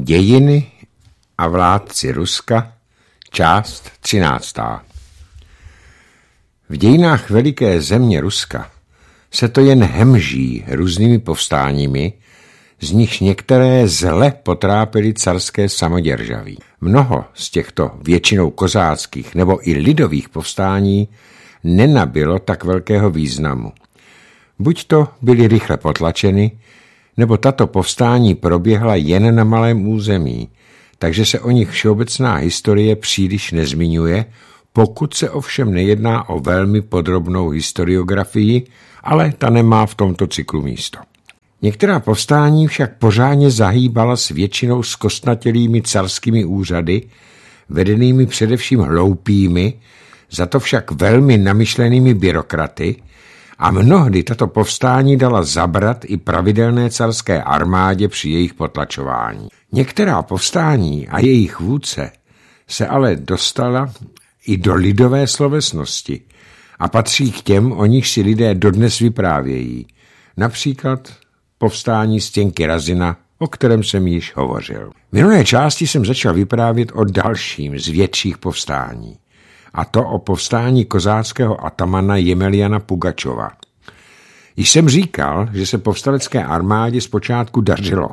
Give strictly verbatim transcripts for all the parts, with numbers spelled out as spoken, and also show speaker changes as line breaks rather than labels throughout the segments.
Dějiny a vládci Ruska, část třináctá. V dějinách veliké země Ruska se to jen hemží různými povstáními, z nichž některé zle potrápily carské samoděržaví. Mnoho z těchto většinou kozáckých nebo i lidových povstání nenabylo tak velkého významu. Buď to byly rychle potlačeny, nebo tato povstání proběhla jen na malém území, takže se o nich všeobecná historie příliš nezmiňuje, pokud se ovšem nejedná o velmi podrobnou historiografii, ale ta nemá v tomto cyklu místo. Některá povstání však pořádně zahýbala s většinou zkostnatělými carskými úřady, vedenými především hloupými, za to však velmi namyšlenými byrokraty, a mnohdy tato povstání dala zabrat i pravidelné carské armádě při jejich potlačování. Některá povstání a jejich vůdce se ale dostala i do lidové slovesnosti a patří k těm, o nich si lidé dodnes vyprávějí. Například povstání Stěnky Razina, o kterém jsem již hovořil. V minulé části jsem začal vyprávět o dalším z větších povstání, a to o povstání kozáckého atamana Jemeliana Pugačova. Již jsem říkal, že se povstalecké armádě zpočátku dařilo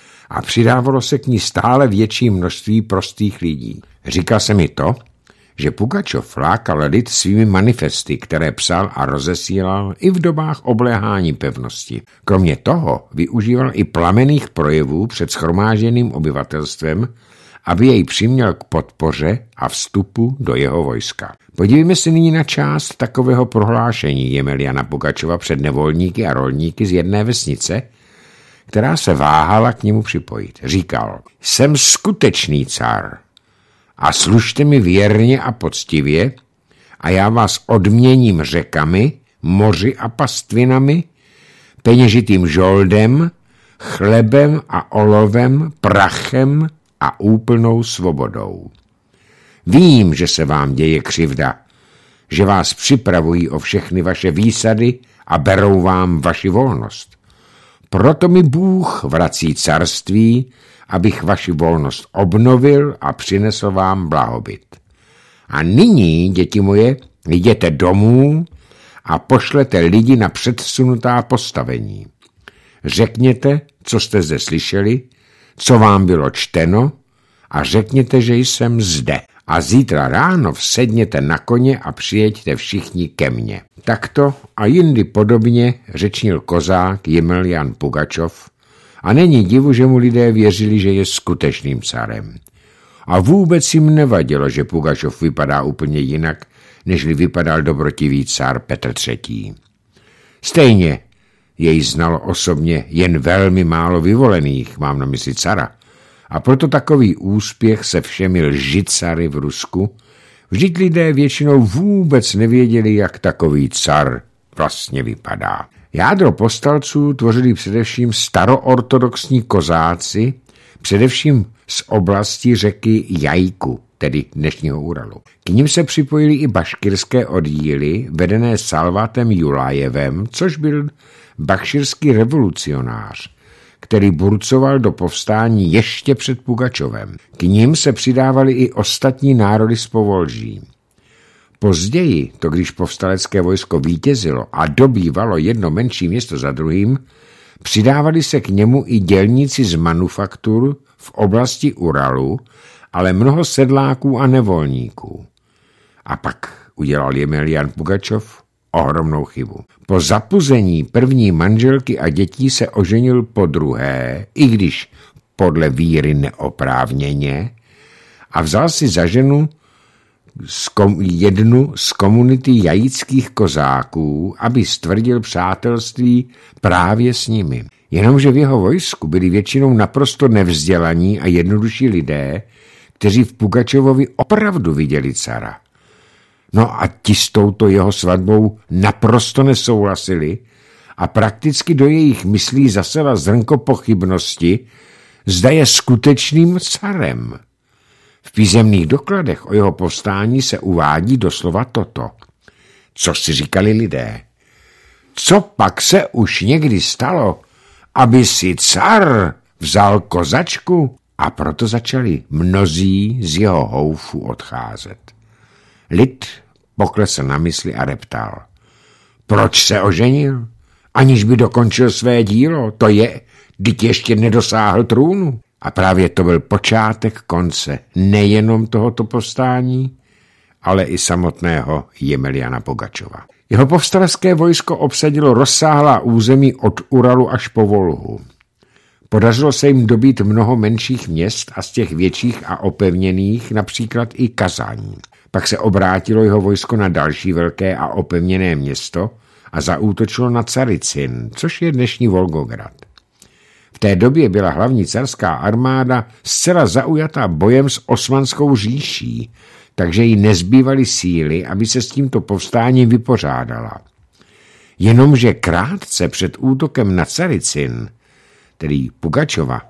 a přidávalo se k ní stále větší množství prostých lidí. Říkal se mi to, že Pugačov lákal lid svými manifesty, které psal a rozesílal i v dobách obléhání pevnosti. Kromě toho využíval i plamenných projevů před shromážděným obyvatelstvem, aby jej přiměl k podpoře a vstupu do jeho vojska. Podívejme se nyní na část takového prohlášení Jemeliana Pugačova před nevolníky a rolníky z jedné vesnice, která se váhala k němu připojit. Říkal: jsem skutečný car a služte mi věrně a poctivě a já vás odměním řekami, moři a pastvinami, peněžitým žoldem, chlebem a olovem, prachem a úplnou svobodou. Vím, že se vám děje křivda, že vás připravují o všechny vaše výsady a berou vám vaši volnost. Proto mi Bůh vrací carství, abych vaši volnost obnovil a přinesl vám blahobyt. A nyní, děti moje, jděte domů a pošlete lidi na předsunutá postavení. Řekněte, co jste zde slyšeli, co vám bylo čteno, a řekněte, že jsem zde. A zítra ráno vsedněte na koně a přijeďte všichni ke mně. Takto a jindy podobně řečnil kozák Jemelian Pugačov a není divu, že mu lidé věřili, že je skutečným carem. A vůbec jim nevadilo, že Pugačov vypadá úplně jinak, nežli vypadal dobrotivý car Petr třetí. Stejně jej znalo osobně jen velmi málo vyvolených, mám na mysli cara, a proto takový úspěch se všemi lžicary v Rusku. Vždyť lidé většinou vůbec nevěděli, jak takový car vlastně vypadá. Jádro povstalců tvořili především staroortodoxní kozáci, především z oblasti řeky Jajku, tedy dnešního Uralu. K nim se připojili i baškirské oddíly, vedené Salvatem Julajevem, což byl baškirský revolucionář, který burcoval do povstání ještě před Pugačovem. K nim se přidávali i ostatní národy z Povolží. Později, to když povstalecké vojsko vítězilo a dobývalo jedno menší město za druhým, přidávali se k němu i dělníci z manufaktur v oblasti Uralu, ale mnoho sedláků a nevolníků. A pak udělal Jemelian Pugačov ohromnou chybu. Po zapuzení první manželky a dětí se oženil po druhé, i když podle víry neoprávněně, a vzal si za ženu jednu z komunity jajických kozáků, aby stvrdil přátelství právě s nimi. Jenomže v jeho vojsku byli většinou naprosto nevzdělaní a jednodušší lidé, kteří v Pugačovovi opravdu viděli cara. No a ti s touto jeho svatbou naprosto nesouhlasili a prakticky do jejich myslí zasela zrnko pochybnosti, zda je skutečným carem. V písemných dokladech o jeho povstání se uvádí doslova toto. Co si říkali lidé? Co pak se už někdy stalo, aby si car vzal kozačku? a proto začali mnozí z jeho houfu odcházet. Lid poklesl na mysli a reptal. Proč se oženil? Aniž by dokončil své dílo, to je, vždyť ještě nedosáhl trůnu. A právě to byl počátek konce nejenom tohoto povstání, ale i samotného Jemeliana Pugačova. Jeho povstalecké vojsko obsadilo rozsáhlá území od Uralu až po Volhu. Podařilo se jim dobít mnoho menších měst a z těch větších a opevněných například i Kazaň. Pak se obrátilo jeho vojsko na další velké a opevněné město a zaútočilo na Caricin, což je dnešní Volgograd. V té době byla hlavní carská armáda zcela zaujatá bojem s Osmanskou říší, takže jí nezbývaly síly, aby se s tímto povstáním vypořádala. Jenomže krátce před útokem na Caricin, tedy Pugačova,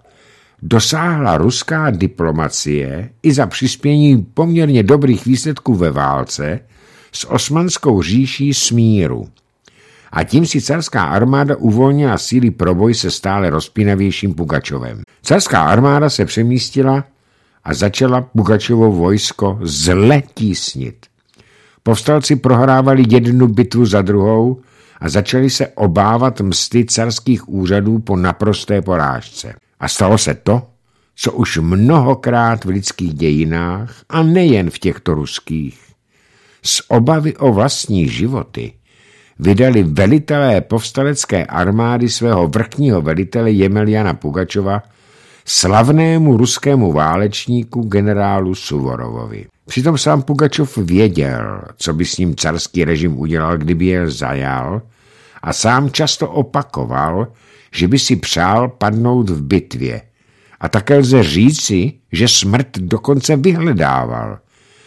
dosáhla ruská diplomacie i za přispění poměrně dobrých výsledků ve válce s Osmanskou říší smíru. A tím si carská armáda uvolnila síly pro boj se stále rozpínavějším Pugačovem. Carská armáda se přemístila a začala Pugačovo vojsko zle tísnit. Povstalci prohrávali jednu bitvu za druhou a začali se obávat msty carských úřadů po naprosté porážce. A stalo se to, co už mnohokrát v lidských dějinách, a nejen v těchto ruských, z obavy o vlastní životy vydali velitelé povstalecké armády svého vrchního velitele Jemeliana Pugačova slavnému ruskému válečníku generálu Suvorovovi. Přitom sám Pugačov věděl, co by s ním carský režim udělal, kdyby je zajal, a sám často opakoval, že by si přál padnout v bitvě. A také lze říci, že smrt dokonce vyhledával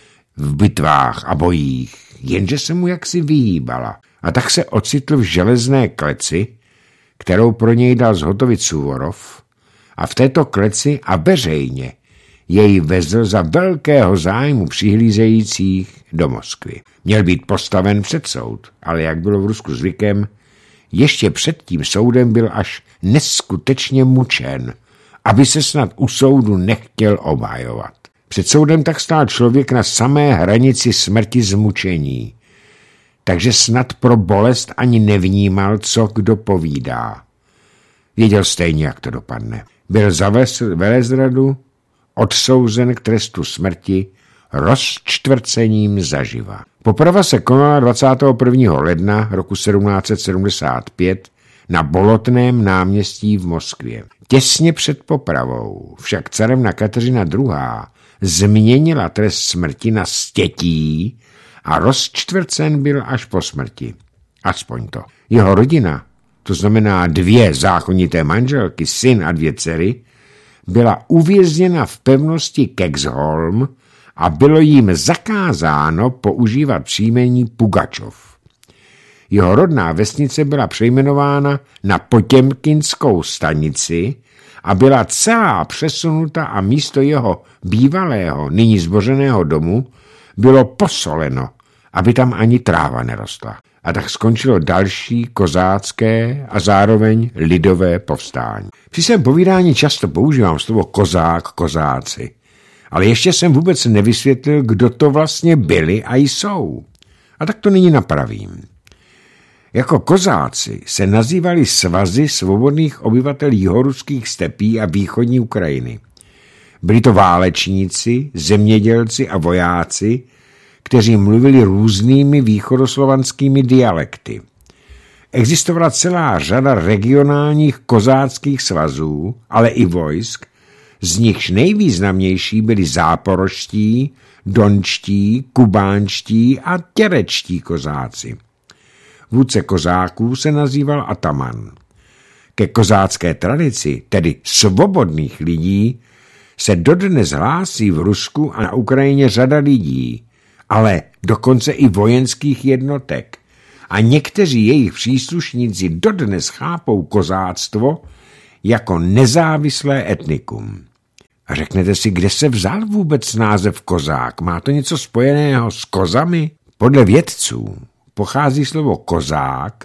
v bitvách a bojích, jenže se mu jaksi vyhýbala. A tak se ocitl v železné kleci, kterou pro něj dal zhotovit Suvorov, a v této kleci a veřejně jej vezl za velkého zájmu přihlížejících do Moskvy. Měl být postaven před soud, ale jak bylo v Rusku zvykem, ještě před tím soudem byl až neskutečně mučen, aby se snad u soudu nechtěl obhajovat. Před soudem tak stál člověk na samé hranici smrti z mučení, takže snad pro bolest ani nevnímal, co kdo povídá. Věděl stejně, jak to dopadne. Byl za velezradu odsouzen k trestu smrti rozčtvrcením zaživa. Poprava se konala dvacátého prvního ledna roku sedmnáct set sedmdesát pět na Bolotném náměstí v Moskvě. Těsně před popravou však carevna Kateřina druhá. změnila trest smrti na stětí a rozčtvrcen byl až po smrti. Aspoň to. Jeho rodina, to znamená dvě zákonité manželky, syn a dvě dcery, byla uvězněna v pevnosti Kexholm a bylo jim zakázáno používat příjmení Pugačov. Jeho rodná vesnice byla přejmenována na Potěmkinskou stanici a byla celá přesunuta a místo jeho bývalého, nyní zbořeného domu bylo posoleno, aby tam ani tráva nerostla. A tak skončilo další kozácké a zároveň lidové povstání. Při svém povídání často používám slovo kozák, kozáci, ale ještě jsem vůbec nevysvětlil, kdo to vlastně byli a jsou. A tak to nyní napravím. Jako kozáci se nazývali svazy svobodných obyvatel jihoruských stepí a východní Ukrajiny. Byli to válečníci, zemědělci a vojáci, kteří mluvili různými východoslovanskými dialekty. Existovala celá řada regionálních kozáckých svazů, ale i vojsk, z nichž nejvýznamnější byli záporoští, dončtí, kubánští a těrečtí kozáci. Vůdce kozáků se nazýval ataman. Ke kozácké tradici, tedy svobodných lidí, se dodnes hlásí v Rusku a na Ukrajině řada lidí, ale dokonce i vojenských jednotek. A někteří jejich příslušníci dodnes chápou kozáctvo jako nezávislé etnikum. A řeknete si, kde se vzal vůbec název kozák? Má to něco spojeného s kozami? Podle vědců pochází slovo kozák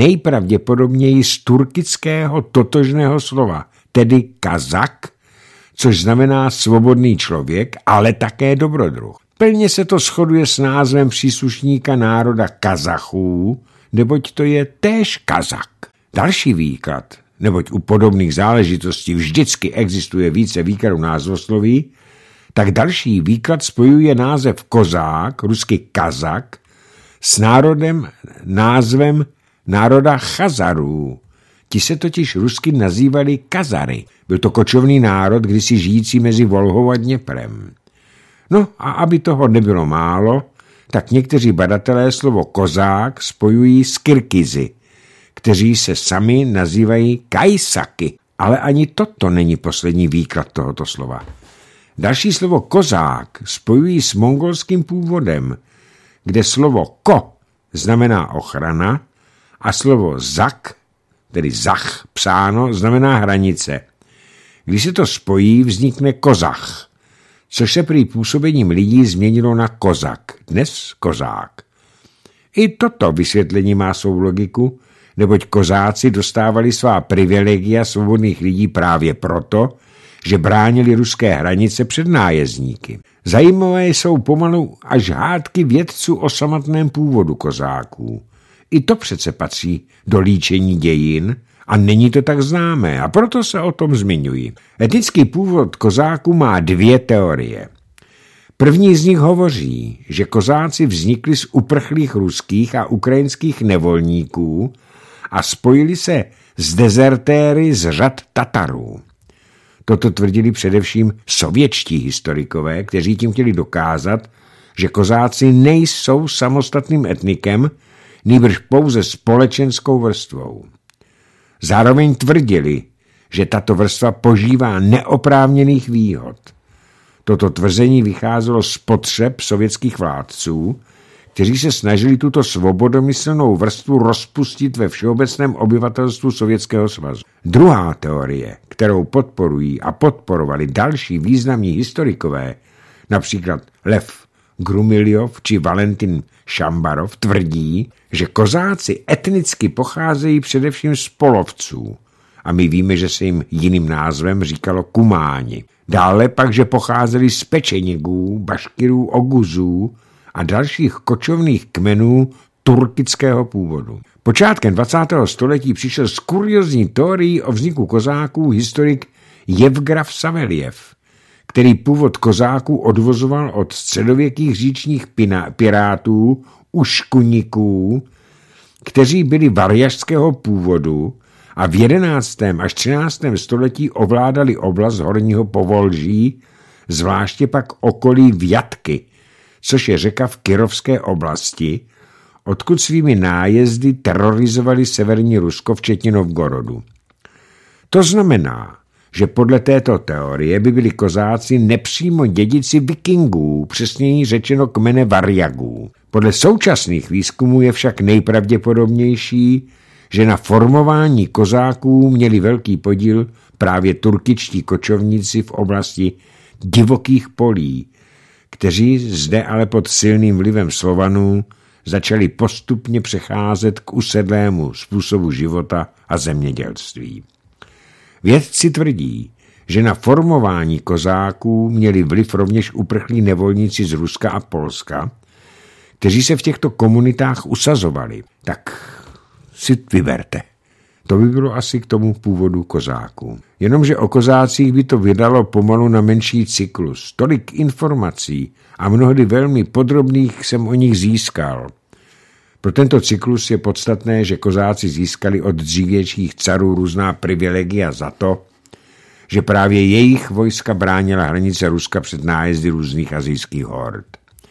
nejpravděpodobněji z turkického totožného slova, tedy kazak, což znamená svobodný člověk, ale také dobrodruh. Plně se to shoduje s názvem příslušníka národa Kazachů, neboť to je též Kazak. Další výklad, neboť u podobných záležitostí vždycky existuje více výkladů názvosloví, tak další výklad spojuje název Kozák, rusky Kazak, s národem názvem národa Chazarů. Ti se totiž rusky nazývali Kazary. Byl to kočovný národ, kdysi žijící mezi Volhou a Dněprem. No a aby toho nebylo málo, tak někteří badatelé slovo kozák spojují s Kirkizy, kteří se sami nazývají Kajsaky. Ale ani toto není poslední výklad tohoto slova. Další slovo kozák spojují s mongolským původem, kde slovo ko znamená ochrana a slovo zak, tedy zach psáno, znamená hranice. Když se to spojí, vznikne kozach, což se prý působením lidí změnilo na kozak, dnes kozák. I toto vysvětlení má svou logiku, neboť kozáci dostávali svá privilegia svobodných lidí právě proto, že bránili ruské hranice před nájezdníky. Zajímavé jsou pomalu až hádky vědců o samotném původu kozáků. I to přece patří do líčení dějin a není to tak známé a proto se o tom zmiňuji. Etnický původ kozáků má dvě teorie. První z nich hovoří, že kozáci vznikli z uprchlých ruských a ukrajinských nevolníků a spojili se s dezertéry z řad Tatarů. Toto tvrdili především sovětští historikové, kteří tím chtěli dokázat, že kozáci nejsou samostatným etnikem, nýbrž pouze společenskou vrstvou. Zároveň tvrdili, že tato vrstva požívá neoprávněných výhod. Toto tvrzení vycházelo z potřeb sovětských vládců, kteří se snažili tuto svobodomyslnou vrstvu rozpustit ve všeobecném obyvatelstvu Sovětského svazu. Druhá teorie, kterou podporují a podporovali další významní historikové, například Lev Grumiljov či Valentin Šambarov, tvrdí, že kozáci etnicky pocházejí především z polovců a my víme, že se jim jiným názvem říkalo kumáni. Dále pak, že pocházeli z Pečeněgů, Baškirů, Oguzů a dalších kočovných kmenů turkického původu. Počátkem dvacátého století přišel s kuriozní teorií o vzniku kozáků historik Jevgraf Saveljev, který původ kozáků odvozoval od středověkých říčních pirátů, uškuniků, kteří byli varjašského původu a v jedenáctém až třináctém století ovládali oblast Horního Povolží, zvláště pak okolí Vjatky, což je řeka v Kirovské oblasti, odkud svými nájezdy terorizovali severní Rusko, včetně Novgorodu. To znamená, že podle této teorie by byli kozáci nepřímo dědici vikingů, přesněji řečeno kmene Varjagů. Podle současných výzkumů je však nejpravděpodobnější, že na formování kozáků měli velký podíl právě turkičtí kočovníci v oblasti divokých polí, kteří zde ale pod silným vlivem Slovanů začali postupně přecházet k usedlému způsobu života a zemědělství. Vědci tvrdí, že na formování kozáků měli vliv rovněž uprchlí nevolníci z Ruska a Polska, kteří se v těchto komunitách usazovali. Tak si vyberte. To by bylo asi k tomu původu kozáků. Jenomže o kozácích by to vydalo pomalu na menší cyklus. Tolik informací a mnohdy velmi podrobných jsem o nich získal. Pro tento cyklus je podstatné, že kozáci získali od dřívějších carů různá privilegia za to, že právě jejich vojska bránila hranice Ruska před nájezdy různých asijských hord.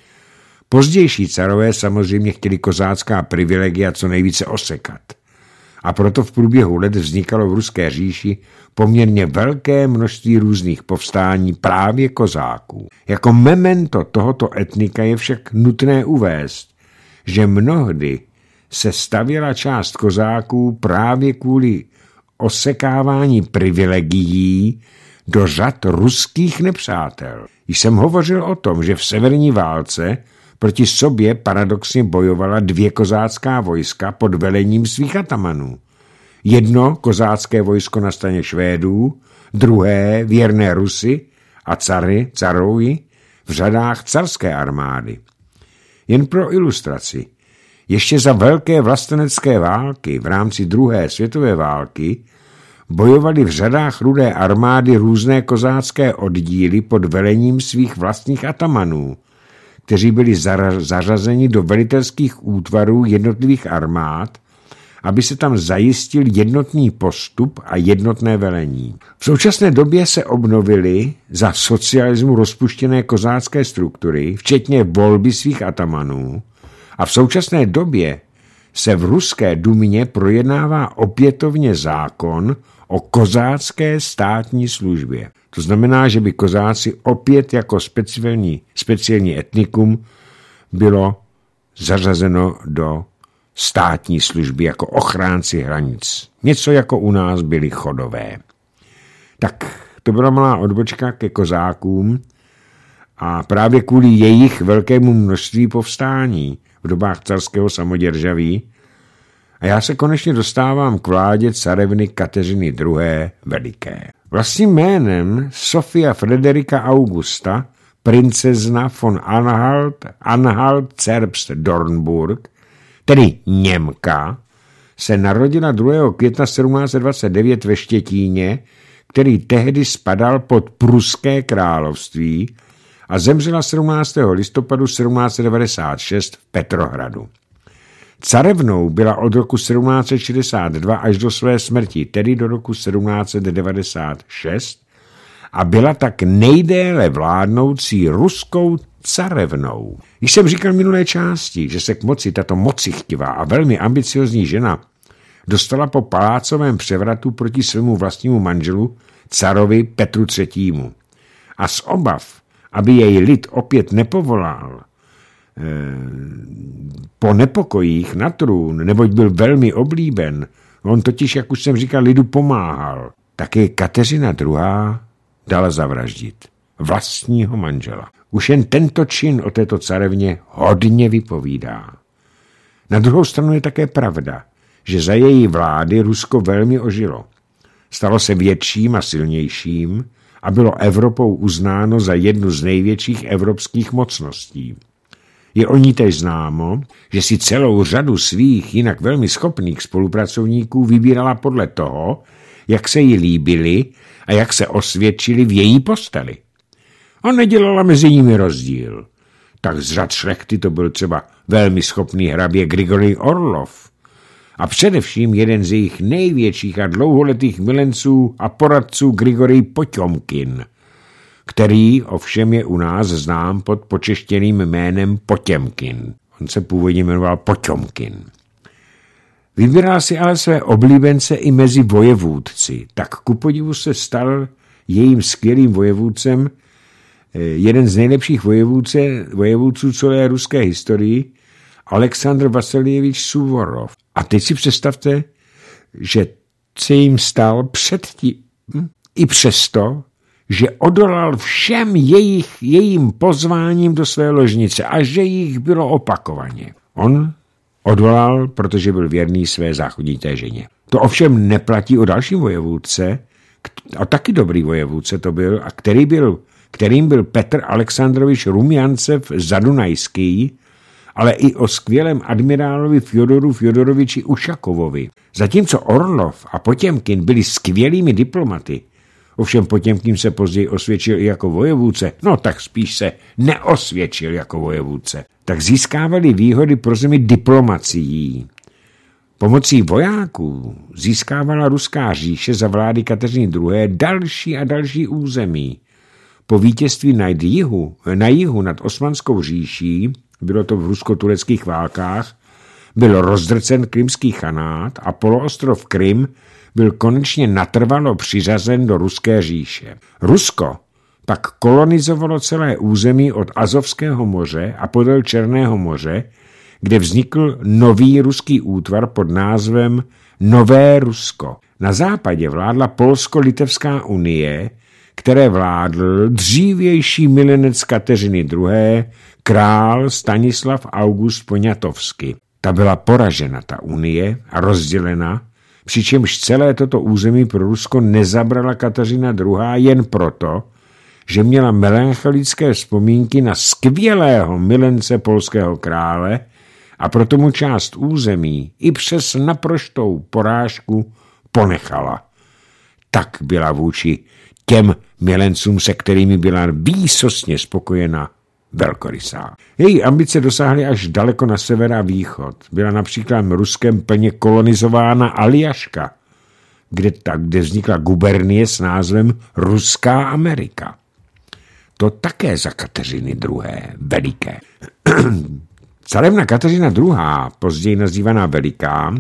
Pozdější carové samozřejmě chtěli kozácká privilegia co nejvíce osekat. A proto v průběhu let vznikalo v ruské říši poměrně velké množství různých povstání právě kozáků. Jako memento tohoto etnika je však nutné uvést, že mnohdy se stavěla část kozáků právě kvůli osekávání privilegií do řad ruských nepřátel. Jsem hovořil o tom, že v severní válce proti sobě paradoxně bojovala dvě kozácká vojska pod velením svých atamanů. Jedno kozácké vojsko na straně Švédů druhé věrné Rusy a cary, carovi v řadách carské armády. Jen pro ilustraci, ještě za velké vlastenecké války v rámci druhé světové války bojovali v řadách Rudé armády různé kozácké oddíly pod velením svých vlastních atamanů, kteří byli zařazeni do velitelských útvarů jednotlivých armád, aby se tam zajistil jednotný postup a jednotné velení. V současné době se obnovily za socialismu rozpuštěné kozácké struktury, včetně volby svých atamanů, a v současné době se v ruské dumě projednává opětovně zákon o kozácké státní službě. To znamená, že by kozáci opět jako speciální, speciální etnikum bylo zařazeno do státní služby jako ochránci hranic. Něco jako u nás byli Chodové. Tak to byla malá odbočka ke kozákům a právě kvůli jejich velkému množství povstání v dobách carského samoděržaví a já se konečně dostávám k vládě carevny Kateřiny druhé. Veliké. Vlastním jménem Sofia Frederika Augusta, princezna von Anhalt, Anhalt Zerbst Dornburg, tedy Němka, se narodila druhého května sedmnáct set dvacet devět ve Štětíně, který tehdy spadal pod Pruské království, a zemřela sedmnáctého listopadu sedmnáct set devadesát šest v Petrohradu. Carevnou byla od roku sedmnáct set šedesát dva až do své smrti, tedy do roku sedmnáct set devadesát šest, a byla tak nejdéle vládnoucí ruskou carevnou. Když jsem říkal minulé části, že se k moci tato mocichtivá a velmi ambiciozní žena dostala po palácovém převratu proti svému vlastnímu manželu, carovi Petru třetímu. A z obav, aby jej lid opět nepovolal eh, po nepokojích na trůn, neboť byl velmi oblíben, on totiž, jak už jsem říkal, lidu pomáhal, také Kateřina druhá. dala zavraždit vlastního manžela. Už jen tento čin o této carevně hodně vypovídá. Na druhou stranu je také pravda, že za její vlády Rusko velmi ožilo. Stalo se větším a silnějším a bylo Evropou uznáno za jednu z největších evropských mocností. Je o ní též známo, že si celou řadu svých jinak velmi schopných spolupracovníků vybírala podle toho, jak se jí líbili a jak se osvědčili v její posteli. On nedělala mezi nimi rozdíl. Tak z řad šlechty to byl třeba velmi schopný hrabě Grigorij Orlov a především jeden z jejich největších a dlouholetých milenců a poradců Grigorij Poťomkin, který ovšem je u nás znám pod počeštěným jménem Potěmkin. On se původně jmenoval Poťomkin. Vybíral si ale své oblíbence i mezi vojevůdci, tak ku podivu se stal jejím skvělým vojevůdcem jeden z nejlepších vojevůdce, vojevůdců celé ruské historii, Aleksandr Vasiljevič Suvorov. A teď si představte, že se jim stal předtím i přesto, že odolal všem jejich, jejím pozváním do své ložnice a že jich bylo opakovaně. On odvolal, protože byl věrný své záchodité ženě. To ovšem neplatí o dalším vojevůdce, a taky dobrý vojevůdce to byl, a který byl, kterým byl Petr Alexandrovič Rumjancev Zadunajský, ale i o skvělém admirálovi Fjodoru Fjodoroviči Ušakovovi. Zatímco Orlov a Potěmkin byli skvělými diplomaty, ovšem Potěmkin se později osvědčil i jako vojevůdce, no tak spíš se neosvědčil jako vojevůdce, tak získávali výhody pro zemi diplomacií. Pomocí vojáků získávala ruská říše za vlády Kateřiny druhé. další a další území. Po vítězství na jihu, na jihu nad Osmanskou říší, bylo to v rusko-tureckých válkách, byl rozdrcen krymský chanát a poloostrov Krym byl konečně natrvalo přiřazen do ruské říše. Rusko pak kolonizovalo celé území od Azovského moře a podél Černého moře, kde vznikl nový ruský útvar pod názvem Nové Rusko. Na západě vládla Polsko-Litevská unie, které vládl dřívější milenec Kateřiny druhé. král Stanislav August Poniatovsky. Ta byla poražena, ta unie, a rozdělena, přičemž celé toto území pro Rusko nezabrala Kateřina druhá. jen proto, že měla melancholické vzpomínky na skvělého milence polského krále a proto mu část území i přes naprostou porážku ponechala. Tak byla vůči těm milencům, se kterými byla výsostně spokojena, velkorysá. Její ambice dosáhly až daleko na sever a východ. Byla například Ruskem plně kolonizována Aljaška, kde, tak, kde vznikla gubernie s názvem Ruská Amerika. To také za Kateřiny druhé. Veliké. Carevna Kateřina druhá, později nazývaná Veliká,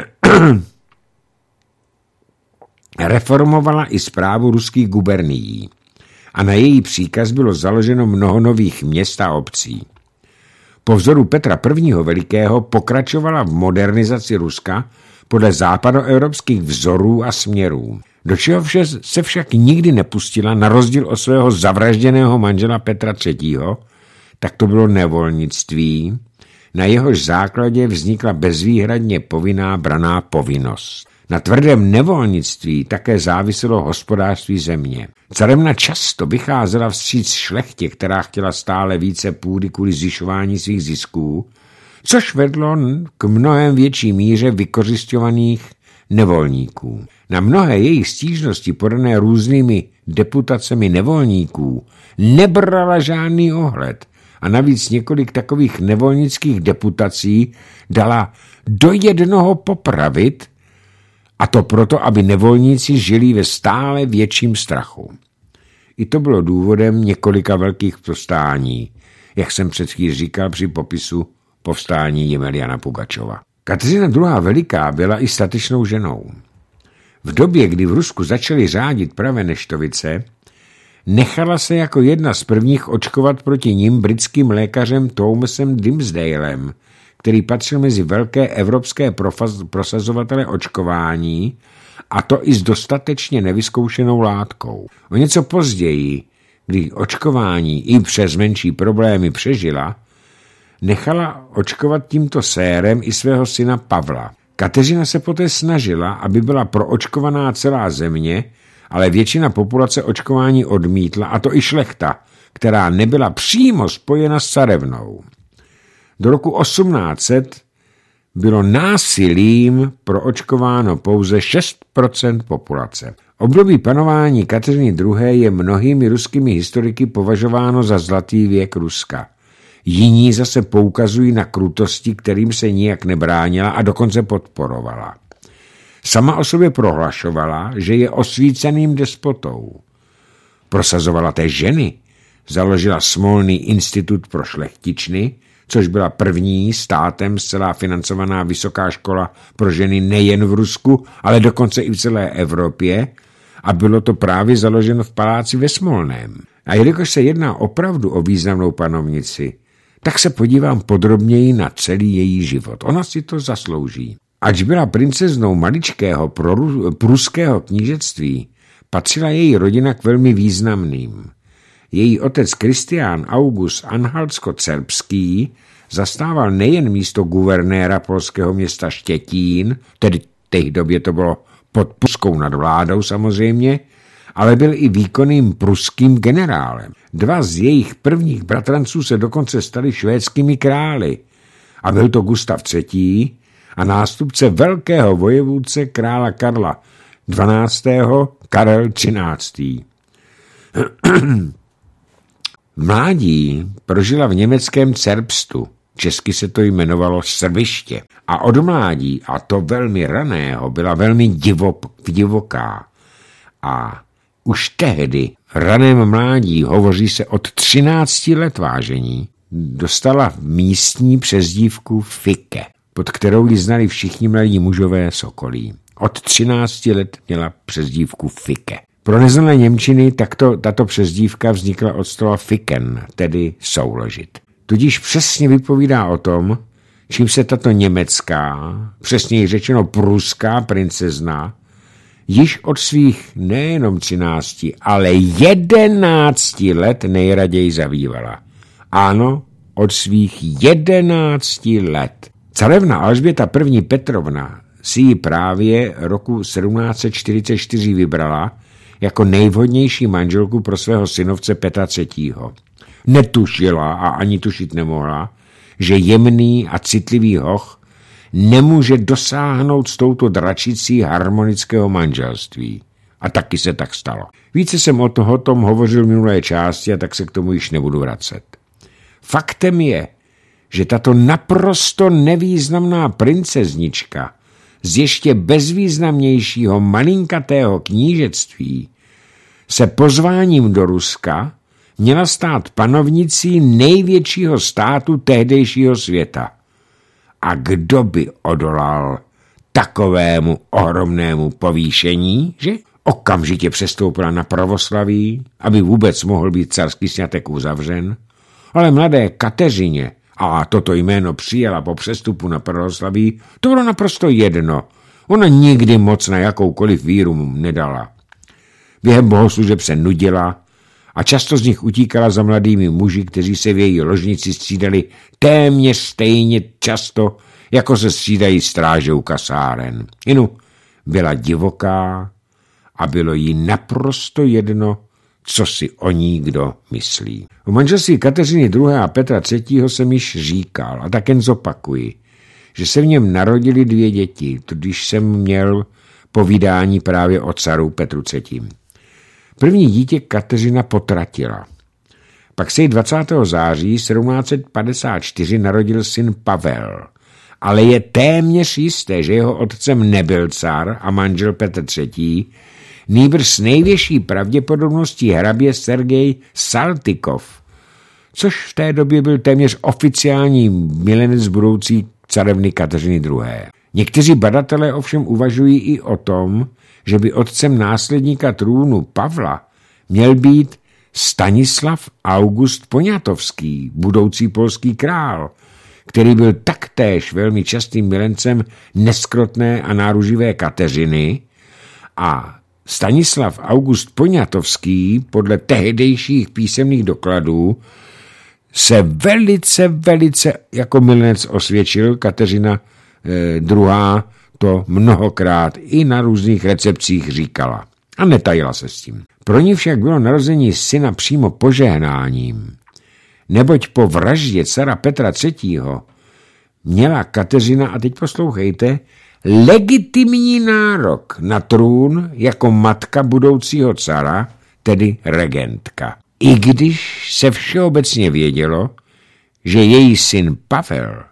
reformovala i správu ruských gubernií a na její příkaz bylo založeno mnoho nových měst a obcí. Po vzoru Petra prvního. Velikého pokračovala v modernizaci Ruska podle západoevropských vzorů a směrů. Do čeho vše se však nikdy nepustila, na rozdíl od svého zavražděného manžela Petra třetího. Tak to bylo nevolnictví, na jehož základě vznikla bezvýhradně povinná branná povinnost. Na tvrdém nevolnictví také záviselo hospodářství země. Carevna často vycházela vstříc šlechtě, která chtěla stále více půdy kvůli zvyšování svých zisků, což vedlo k mnohem větší míře vykořisťovaných nevolníků. Na mnohé jejich stížnosti podané různými deputacemi nevolníků nebrala žádný ohled a navíc několik takových nevolnických deputací dala do jednoho popravit, a to proto, aby nevolníci žili ve stále větším strachu. I to bylo důvodem několika velkých povstání, jak jsem před chvílí říkal při popisu povstání Jemeliana Pugačova. Kateřina druhá. Veliká byla i statečnou ženou. V době, kdy v Rusku začaly řádit pravé neštovice, nechala se jako jedna z prvních očkovat proti nim britským lékařem Thomasem Dimsdalem, který patřil mezi velké evropské prosazovatele očkování, a to i s dostatečně nevyzkoušenou látkou. O něco později, kdy očkování i přes menší problémy přežila, nechala očkovat tímto sérem i svého syna Pavla. Kateřina se poté snažila, aby byla proočkovaná celá země, ale většina populace očkování odmítla, a to i šlechta, která nebyla přímo spojena s carevnou. Do roku osmnáct set bylo násilím proočkováno pouze šest procent populace. Období panování Kateřiny druhé. je mnohými ruskými historiky považováno za zlatý věk Ruska. Jiní zase poukazují na krutosti, kterým se nijak nebránila a dokonce podporovala. Sama o sobě prohlašovala, že je osvíceným despotou. Prosazovala té ženy, založila Smolný institut pro šlechtičny, což byla první státem zcela financovaná vysoká škola pro ženy nejen v Rusku, ale dokonce i v celé Evropě, a bylo to právě založeno v paláci ve Smolném. A jelikož se jedná opravdu o významnou panovnici, tak se podívám podrobněji na celý její život. Ona si to zaslouží. Ač byla princeznou maličkého pruského knížectví, patřila její rodina k velmi významným. Její otec Kristián August Anhaltsko-Cerbský zastával nejen místo guvernéra polského města Štětín, tedy v té době to bylo pod pruskou nadvládou samozřejmě, ale byl i výkonným pruským generálem. Dva z jejich prvních bratranců se dokonce stali švédskými králi a byl to Gustav třetí. a nástupce velkého vojevůdce krála Karla dvanáctého. Karel třináctý. V mládí prožila v německém Cerbstu, česky se to jmenovalo Srbiště, a od mládí, a to velmi raného, byla velmi divop, divoká. A už tehdy, v raném mládí, hovoří se od třinácti let vážení, dostala místní přezdívku Fike, pod kterou ji znali všichni mladí mužové sokolí. Od třinácti let měla přezdívku Fike. Pro neznalé němčiny takto, tato přezdívka vznikla od slova Fiken, tedy souložit. Tudíž přesně vypovídá o tom, čím se tato německá, přesněji řečeno pruská princezna, již od svých nejenom třinácti, ale jedenácti let nejraději zabývala. Ano, od svých jedenácti let. Carevna Alžběta první. Petrovna si ji právě roku sedmnáct set čtyřicet čtyři vybrala jako nejvhodnější manželku pro svého synovce Petra třetího. Netušila a ani tušit nemohla, že jemný a citlivý hoch nemůže dosáhnout s touto dračicí harmonického manželství. A taky se tak stalo. Více jsem o toho tom hovořil v minulé části a tak se k tomu již nebudu vracet. Faktem je, že tato naprosto nevýznamná princeznička z ještě bezvýznamnějšího malinkatého knížectví se pozváním do Ruska měla stát panovnicí největšího státu tehdejšího světa. A kdo by odolal takovému ohromnému povýšení, že? Okamžitě přestoupila na pravoslaví, aby vůbec mohl být carský sňatek uzavřen, ale mladé Kateřině, a toto jméno přijela po přestupu na pravoslaví, to bylo naprosto jedno. Ona nikdy moc na jakoukoliv víru nedala. Během bohoslužeb se nudila a často z nich utíkala za mladými muži, kteří se v její ložnici střídali téměř stejně často, jako se střídají stráže u kasáren. Inu byla divoká a bylo jí naprosto jedno, co si o ní kdo myslí. O manželství Kateřiny druhé. a Petra třetího. jsem již říkal a tak jen zopakuji, že se v něm narodili dvě děti, když jsem měl povídání právě o caru Petru třetím. První dítě Kateřina potratila. Pak se jí dvacátého září sedmnáct set padesát čtyři narodil syn Pavel, ale je téměř jisté, že jeho otcem nebyl car a manžel Petr třetí, nýbrž s největší pravděpodobností hrabě Sergej Saltykov, což v té době byl téměř oficiální milenec budoucí carevny Kateřiny druhé. Někteří badatelé ovšem uvažují i o tom, že by otcem následníka trůnu Pavla měl být Stanislav August Poniatovský, budoucí polský král, který byl taktéž velmi častým milencem neskrotné a náruživé Kateřiny, a Stanislav August Poniatovský podle tehdejších písemných dokladů se velice, velice jako milenec osvědčil. Kateřina eh, druhá. to mnohokrát i na různých recepcích říkala a netajila se s tím. Pro ní však bylo narození syna přímo požehnáním, neboť po vraždě cara Petra třetího. měla Kateřina, a teď poslouchejte, legitimní nárok na trůn jako matka budoucího cara, tedy regentka. I když se všeobecně vědělo, že její syn Pavel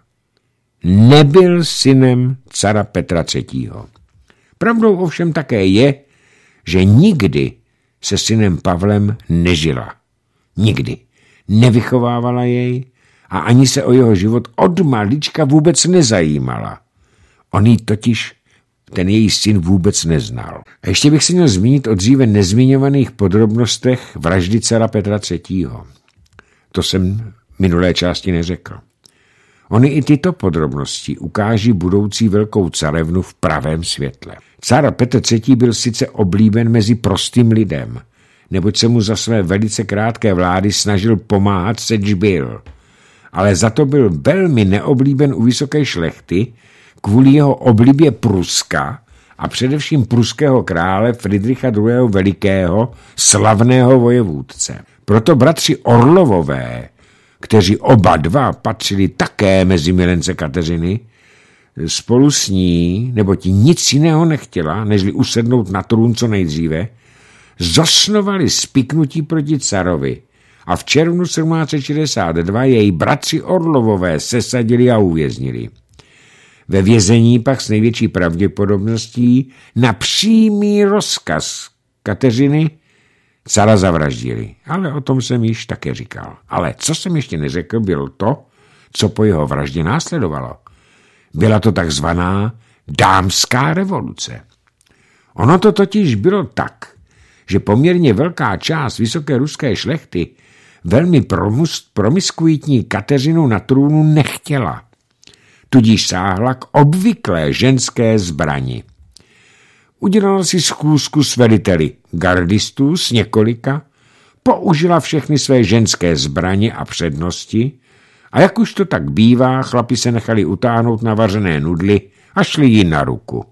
nebyl synem cara Petra třetího. Pravdou ovšem také je, že nikdy se synem Pavlem nežila. Nikdy. Nevychovávala jej a ani se o jeho život od malička vůbec nezajímala. On jí totiž, ten její syn, vůbec neznal. A ještě bych se měl zmínit o dříve nezmiňovaných podrobnostech vraždy cara Petra třetího. To jsem minulé části neřekl. Ony i tyto podrobnosti ukáží budoucí velkou carevnu v pravém světle. Car Petr třetí. byl sice oblíben mezi prostým lidem, neboť se mu za své velice krátké vlády snažil pomáhat, seč byl. Ale za to byl velmi neoblíben u vysoké šlechty kvůli jeho oblibě Pruska a především pruského krále Fridricha druhého. Velikého, slavného vojevůdce. Proto bratři Orlovové, kteří oba dva patřili také mezi milence Kateřiny, spolu s ní, neboť nic jiného nechtěla, nežli usednout na trůn co nejdříve, zosnovali spiknutí proti carovi a v červnu sedmnáct set šedesát dva její bratři Orlovové sesadili a uvěznili. Ve vězení pak s největší pravděpodobností na přímý rozkaz Kateřiny cara zavraždili, ale o tom jsem již také říkal. Ale co jsem ještě neřekl, bylo to, co po jeho vraždě následovalo. Byla to takzvaná dámská revoluce. Ono to totiž bylo tak, že poměrně velká část vysoké ruské šlechty velmi promiskuitní Kateřinu na trůnu nechtěla. Tudíž sáhla k obvyklé ženské zbrani. Udělala si schůzku s veliteli gardistů s několika, použila všechny své ženské zbraně a přednosti a jak už to tak bývá, chlapi se nechali utáhnout na vařené nudly a šli jí na ruku.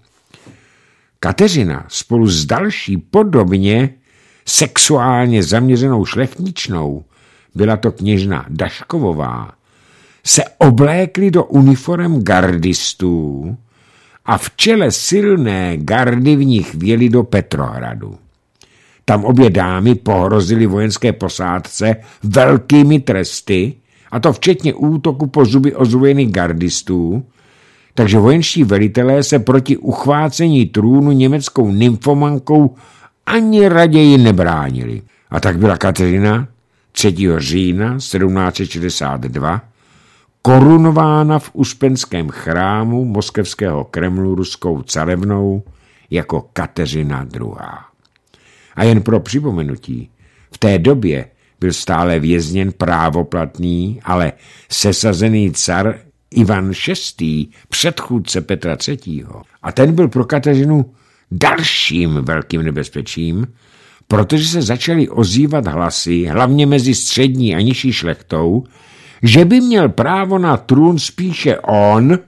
Kateřina spolu s další podobně sexuálně zaměřenou šlechtničnou, byla to kněžna Daškovová, se oblékli do uniforem gardistů a v čele silné gardy v nich vjeli do Petrohradu. Tam obě dámy pohrozily vojenské posádce velkými tresty, a to včetně útoku po zuby ozbrojených gardistů, takže vojenští velitelé se proti uchvácení trůnu německou nymfomankou ani raději nebránili. A tak byla Kateřina třetího října sedmnáct set šedesát dva korunována v Uspenském chrámu moskevského Kremlu ruskou carevnou jako Kateřina druhá. A jen pro připomenutí, v té době byl stále vězněn právoplatný, ale sesazený car Ivan šestý, předchůdce Petra třetího. A ten byl pro Kateřinu dalším velkým nebezpečím, protože se začaly ozývat hlasy, hlavně mezi střední a nižší šlechtou, že by měl právo na trůn spíše on,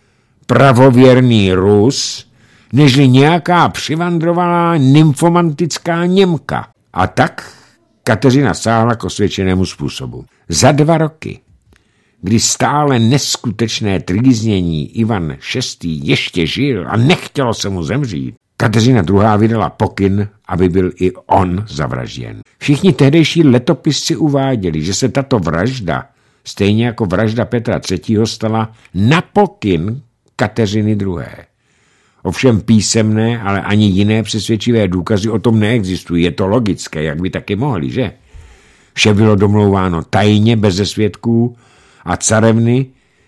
pravověrný Rus, nežli nějaká přivandrovaná nymfomantická Němka. A tak Kateřina sáhla k osvědčenému způsobu. Za dva roky, kdy stále neskutečné trýznění Ivan šestý ještě žil a nechtělo se mu zemřít, Kateřina druhá vydala pokyn, aby byl i on zavražděn. Všichni tehdejší letopisci uváděli, že se tato vražda, stejně jako vražda Petra třetího, stala na pokyn Kateřiny druhé. Ovšem písemné, ale ani jiné přesvědčivé důkazy o tom neexistují. Je to logické, jak by taky mohli, že? Vše bylo domlouváno tajně, beze svědků a carevny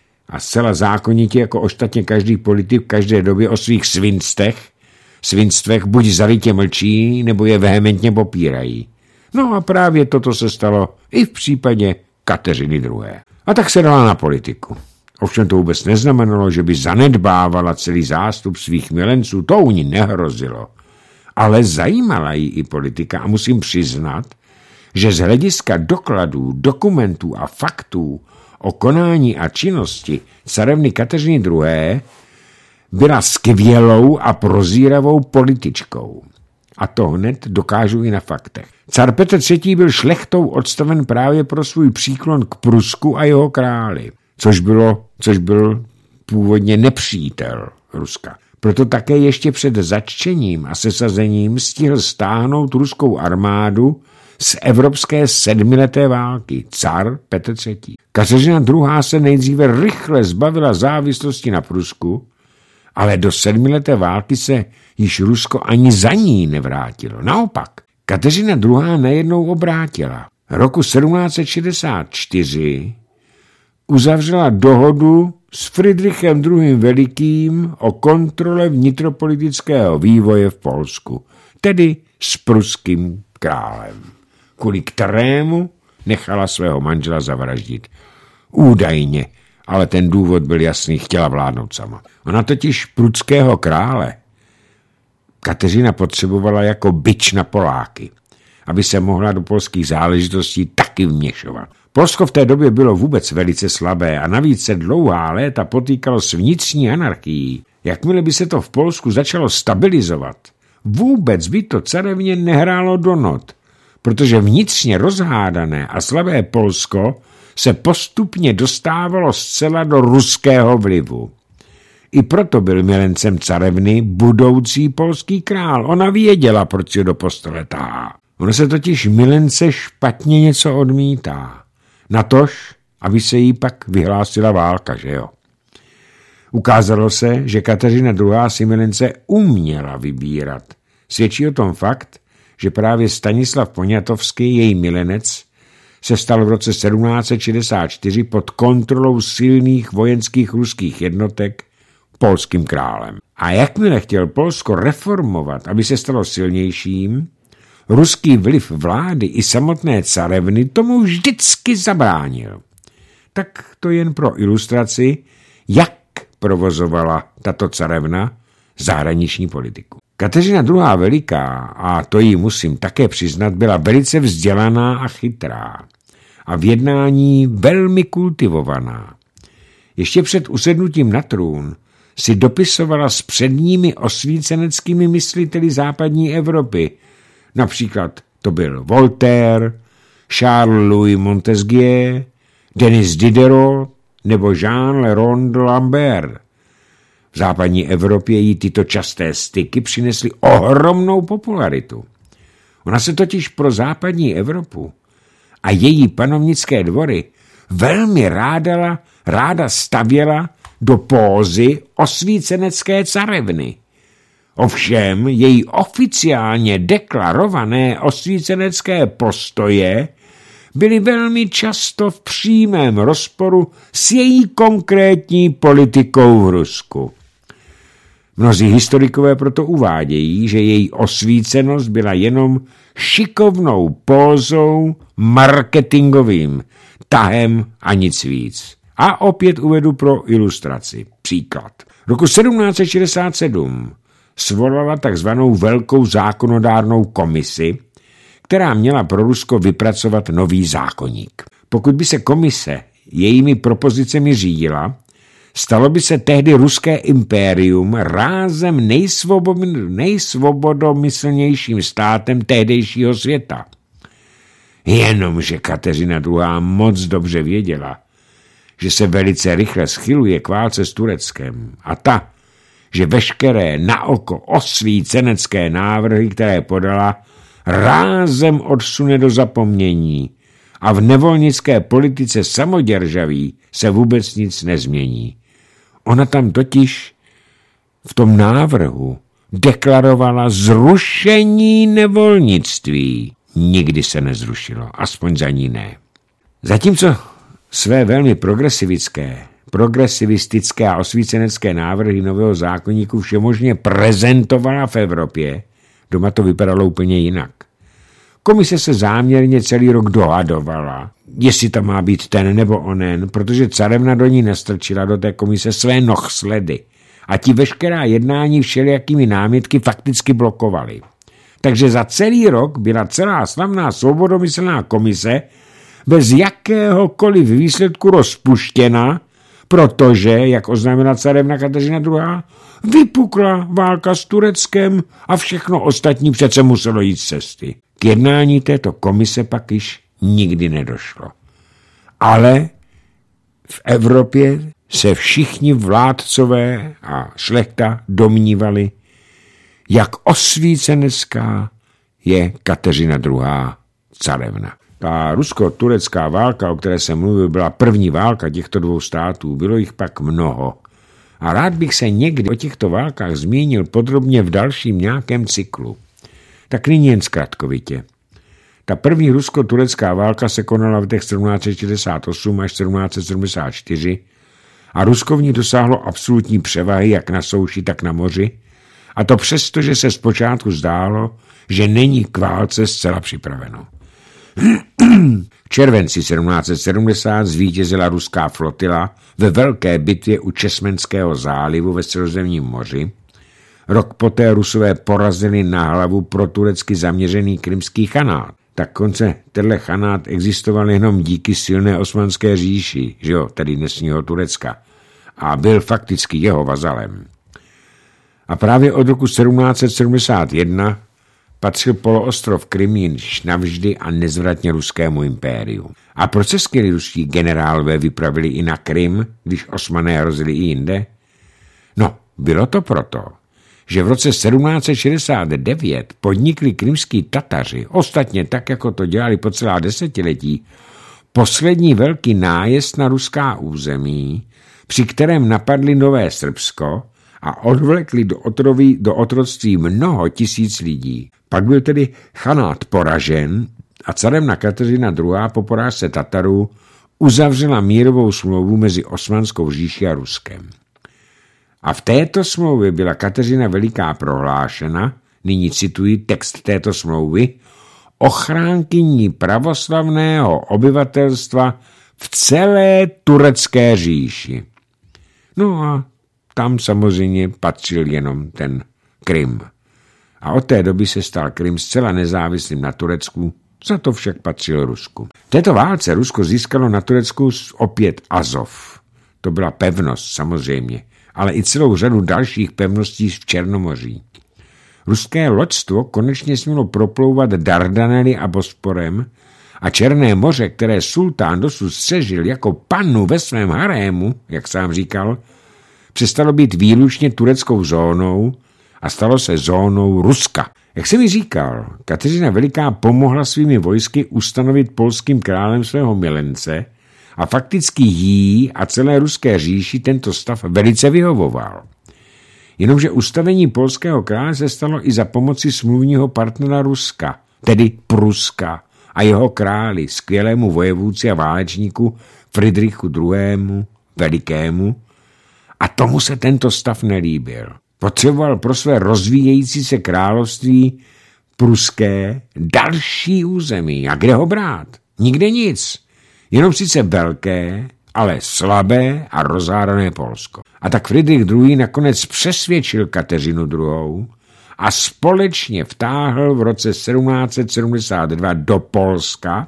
a zcela zákonitě, jako ostatně každý politik v každé době o svých svinstech, svinstvech buď zarytě mlčí, nebo je vehementně popírají. No a právě toto se stalo i v případě Kateřiny druhé. A tak se dala na politiku. Ovšem to vůbec neznamenalo, že by zanedbávala celý zástup svých milenců, to u ní nehrozilo. Ale zajímala jí i politika a musím přiznat, že z hlediska dokladů, dokumentů a faktů o konání a činnosti carevny Kateřiny druhé byla skvělou a prozíravou političkou. A to hned dokážu i na faktech. Car Petr třetí byl šlechtou odstaven právě pro svůj příklon k Prusku a jeho králi, což, bylo, což byl původně nepřítel Ruska. Proto také ještě před začčením a sesazením stihl stáhnout ruskou armádu z evropské sedmileté války, car Petr třetí. Kateřina druhá se nejdříve rychle zbavila závislosti na Prusku, ale do sedmileté války se již Rusko ani za ní nevrátilo. Naopak, Kateřina druhá najednou obrátila. Roku sedmnáct set šedesát čtyři uzavřela dohodu s Fridrichem druhým. Velikým o kontrole vnitropolitického vývoje v Polsku, tedy s pruským králem, kvůli kterému nechala svého manžela zavraždit. Údajně, ale ten důvod byl jasný, chtěla vládnout sama. Ona totiž prudského krále Kateřina potřebovala jako bič na Poláky, aby se mohla do polských záležitostí taky vměšovat. Polsko v té době bylo vůbec velice slabé a navíc se dlouhá léta potýkalo s vnitřní anarchií. Jakmile by se to v Polsku začalo stabilizovat, vůbec by to carevně nehrálo do not, protože vnitřně rozhádané a slabé Polsko se postupně dostávalo zcela do ruského vlivu. I proto byl milencem carevny budoucí polský král. Ona věděla, proč je do postele táhá. Ono se totiž milence špatně něco odmítá. Natož, aby se jí pak vyhlásila válka, že jo. Ukázalo se, že Kateřina druhá si milence uměla vybírat. Svědčí o tom fakt, že právě Stanislav Poniatovský, její milenec, se stal v roce sedmnáct set šedesát čtyři pod kontrolou silných vojenských ruských jednotek polským králem. A jakmile chtěl Polsko reformovat, aby se stalo silnějším, ruský vliv vlády i samotné carevny tomu vždycky zabránil. Tak to jen pro ilustraci, jak provozovala tato carevna zahraniční politiku. Kateřina druhá. Veliká, a to jí musím také přiznat, byla velice vzdělaná a chytrá a v jednání velmi kultivovaná. Ještě před usednutím na trůn si dopisovala s předními osvíceneckými mysliteli západní Evropy. Například to byl Voltaire, Charles-Louis Montesquieu, Denis Diderot nebo Jean Léron de Lambert. V západní Evropě jí tyto časté styky přinesly ohromnou popularitu. Ona se totiž pro západní Evropu a její panovnické dvory velmi ráda, ráda stavěla do pózy osvícenecké carevny. Ovšem její oficiálně deklarované osvícenecké postoje byly velmi často v přímém rozporu s její konkrétní politikou v Rusku. Mnozí historikové proto uvádějí, že její osvícenost byla jenom šikovnou pózou, marketingovým tahem a nic víc. A opět uvedu pro ilustraci příklad. Roku sedmnáct set šedesát sedm svolala takzvanou Velkou zákonodárnou komisi, která měla pro Rusko vypracovat nový zákoník. Pokud by se komise jejími propozicemi řídila, stalo by se tehdy ruské impérium rázem nejsvobodomyslnějším státem tehdejšího světa. Jenomže Kateřina druhá. moc dobře věděla, že se velice rychle schyluje k válce s Tureckem a ta, že veškeré na oko osvícenecké návrhy, které podala, rázem odsune do zapomnění a v nevolnické politice samoděržaví se vůbec nic nezmění. Ona tam totiž v tom návrhu deklarovala zrušení nevolnictví. Nikdy se nezrušilo, aspoň za ní ne. Zatímco své velmi progresivické, progresivistické a osvícenecké návrhy nového zákoníku všemožně prezentovala v Evropě, doma to vypadalo úplně jinak. Komise se záměrně celý rok dohadovala, jestli tam má být ten nebo onen, protože carevna do ní nastrčila do té komise své nohsledy a ti veškerá jednání všelijakými námitky fakticky blokovali. Takže za celý rok byla celá slavná svobodomyslná komise bez jakéhokoliv výsledku rozpuštěna, protože, jak oznámila carevna Kateřina druhá. vypukla válka s Tureckem a všechno ostatní přece muselo jít z cesty. K jednání této komise pak již nikdy nedošlo. Ale v Evropě se všichni vládcové a šlechta domnívali, jak osvícenecká je Kateřina druhá. carevna. Ta rusko-turecká válka, o které jsem mluvil, byla první válka těchto dvou států, bylo jich pak mnoho. A rád bych se někdy o těchto válkách zmínil podrobně v dalším nějakém cyklu. Tak nyní jen zkratkovitě. Ta první rusko-turecká válka se konala v letech sedmnáct set šedesát osm až sedmnáct set sedmdesát čtyři a Rusko v ní dosáhlo absolutní převahy jak na souši, tak na moři, a to přesto, že se zpočátku zdálo, že není k válce zcela připraveno. V červenci sedmnáct set sedmdesát zvítězila ruská flotila ve velké bitvě u Česmenského zálivu ve Středozemním moři. Rok poté Rusové porazili na hlavu pro turecky zaměřený krymský chanát. Tak konce tenhle chanát existoval jenom díky silné osmanské říši, že jo, tedy dnesního Turecka, a byl fakticky jeho vazalem. A právě od roku sedmnáct set sedmdesát jedna patřil poloostrov Krym již navždy a nezvratně ruskému impériu. A proč se skvělí ruští generálové vypravili i na Krym, když Osmané hrozili i jinde? No, bylo to proto, že v roce sedmnáct set šedesát devět podnikli krymský Tataři, ostatně tak, jako to dělali po celá desetiletí, poslední velký nájezd na ruská území, při kterém napadli Nové Srbsko a odvlekli do, otroví, do otroctví mnoho tisíc lidí. Pak byl tedy chanát poražen a carevna Kateřina druhá. po porážce Tatarů uzavřela mírovou smlouvu mezi Osmanskou říší a Ruskem. A v této smlouvě byla Kateřina Veliká prohlášena, nyní cituji text této smlouvy, ochránkyní pravoslavného obyvatelstva v celé turecké říši. No a tam samozřejmě patřil jenom ten Krym. A od té doby se stal Krym zcela nezávislým na Turecku, za to však patřil Rusku. V této válce Rusko získalo na Turecku opět Azov. To byla pevnost samozřejmě. ale i celou řadu dalších pevností v Černomoří. Ruské loďstvo konečně smělo proplouvat Dardanely a Bosporem a Černé moře, které sultán dosud střežil jako pannu ve svém harému, jak sám říkal, přestalo být výlučně tureckou zónou a stalo se zónou Ruska. Jak jsem mi říkal, Kateřina Veliká pomohla svými vojsky ustanovit polským králem svého milence a fakticky jí a celé ruské říši tento stav velice vyhovoval. Jenomže ustavení polského krále se stalo i za pomoci smluvního partnera Ruska, tedy Pruska, a jeho králi, skvělému vojevůdci a válečníku Fridrichu druhému. Velikému, a tomu se tento stav nelíbil. Potřeboval pro své rozvíjející se království pruské další území. A kde ho brát? Nikde nic. Jenom sice velké, ale slabé a rozhádané Polsko. A tak Fridrich druhý. nakonec přesvědčil Kateřinu druhou. a společně vtáhl v roce sedmnáct set sedmdesát dva do Polska